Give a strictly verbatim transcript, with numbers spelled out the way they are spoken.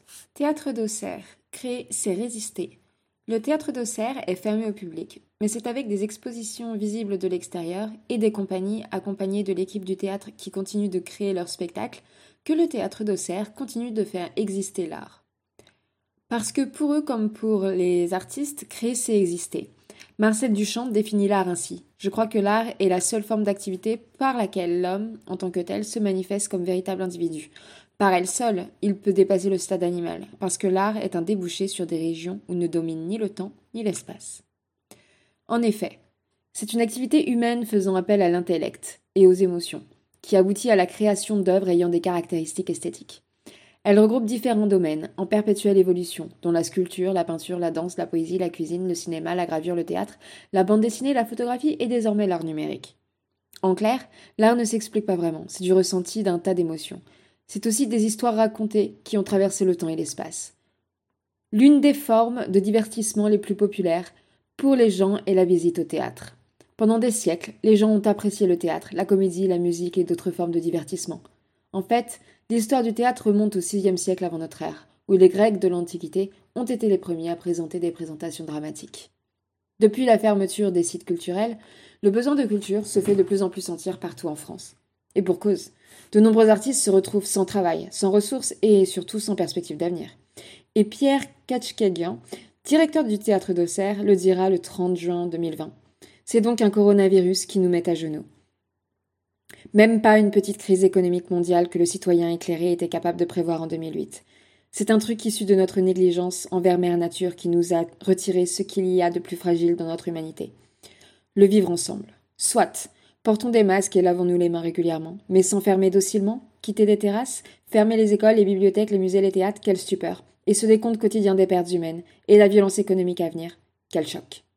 Théâtre d'Auxerre. Créer, c'est résister. Le théâtre d'Auxerre est fermé au public, mais c'est avec des expositions visibles de l'extérieur et des compagnies accompagnées de l'équipe du théâtre qui continuent de créer leurs spectacles que le théâtre d'Auxerre continue de faire exister l'art. Parce que pour eux comme pour les artistes, créer c'est exister. Marcel Duchamp définit l'art ainsi. Je crois que l'art est la seule forme d'activité par laquelle l'homme, en tant que tel, se manifeste comme véritable individu. Par elle seule, il peut dépasser le stade animal, parce que l'art est un débouché sur des régions où ne domine ni le temps ni l'espace. En effet, c'est une activité humaine faisant appel à l'intellect et aux émotions, qui aboutit à la création d'œuvres ayant des caractéristiques esthétiques. Elle regroupe différents domaines, en perpétuelle évolution, dont la sculpture, la peinture, la danse, la poésie, la cuisine, le cinéma, la gravure, le théâtre, la bande dessinée, la photographie et désormais l'art numérique. En clair, l'art ne s'explique pas vraiment, c'est du ressenti d'un tas d'émotions. C'est aussi des histoires racontées qui ont traversé le temps et l'espace. L'une des formes de divertissement les plus populaires pour les gens est la visite au théâtre. Pendant des siècles, les gens ont apprécié le théâtre, la comédie, la musique et d'autres formes de divertissement. En fait, l'histoire du théâtre remonte au sixième siècle avant notre ère, où les Grecs de l'Antiquité ont été les premiers à présenter des présentations dramatiques. Depuis la fermeture des sites culturels, le besoin de culture se fait de plus en plus sentir partout en France. Et pour cause, de nombreux artistes se retrouvent sans travail, sans ressources et surtout sans perspective d'avenir. Et Pierre Katchkagian, directeur du théâtre d'Auxerre, le dira le trente juin deux mille vingt. C'est donc un coronavirus qui nous met à genoux. Même pas une petite crise économique mondiale que le citoyen éclairé était capable de prévoir en deux mille huit. C'est un truc issu de notre négligence envers Mère Nature qui nous a retiré ce qu'il y a de plus fragile dans notre humanité. Le vivre ensemble. Soit, portons des masques et lavons-nous les mains régulièrement, mais s'enfermer docilement, quitter des terrasses, fermer les écoles, les bibliothèques, les musées, les théâtres, quelle stupeur. Et ce décompte quotidien des pertes humaines, et la violence économique à venir, quel choc.